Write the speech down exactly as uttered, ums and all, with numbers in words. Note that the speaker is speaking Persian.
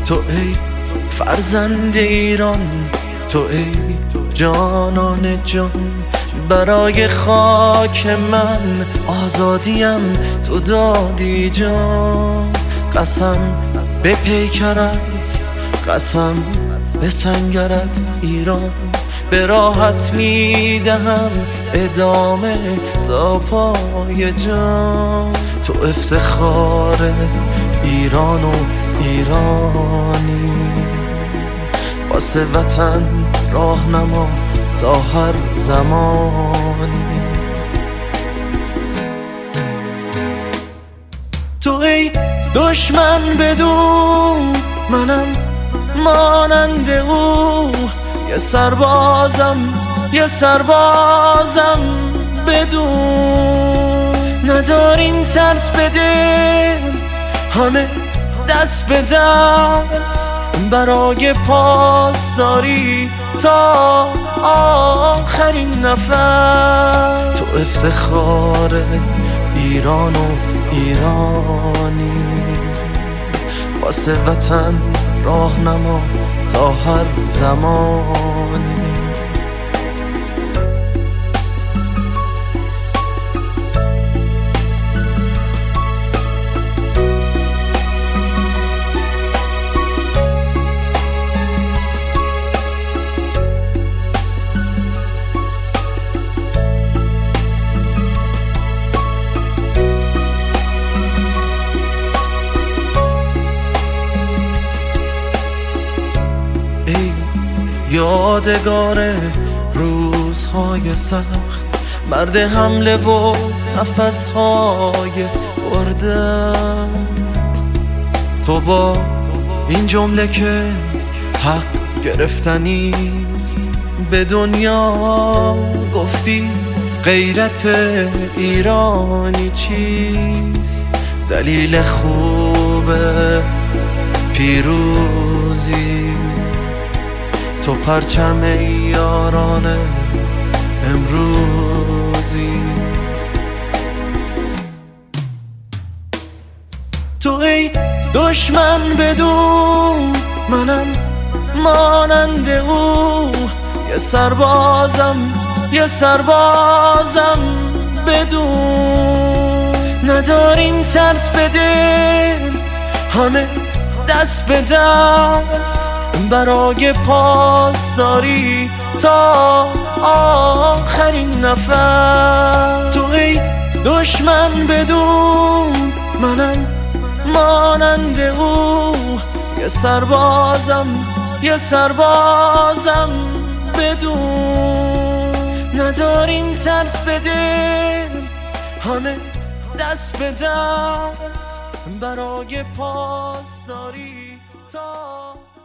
تو ای فرزند ایران، تو ای جانان جان. برای خاک من آزادیم تو دادی جان. قسم به پیکرت، قسم به سنگرت ایران. به راحت میدهم ادامه تا پای جان. تو افتخار ایران و ایرانی، واسه وطن راهنما تا هر زمانی. تو ای دشمن بدون، منم مانند او. یه سربازم، یه سربازم بدون. نداریم ترس بده، همه دست به دست برای پاسداری تا آخرین نفر. تو افتخار ایران و ایرانی، واسه وطن راهنما تا هر زمانی. یادگار روزهای سخت، مرد حمله و نفسهای بردن. تو با این جمله که حق گرفتنیست به دنیا گفتی غیرت ایرانی چیست. دلیل خوب پیروزی تو پرچم یاران امروزی. تو ای دشمن بدون، منم مانند او. یه سربازم، یه سربازم بدون. نداریم ترس بده، همه دست به دست برای پاسداری تا آخرین نفر. تو ای دشمن بدون، منم مانند او. یه سربازم، یه سربازم بدون. نداریم ترس بده، همه دست به دست برای پاسداری تا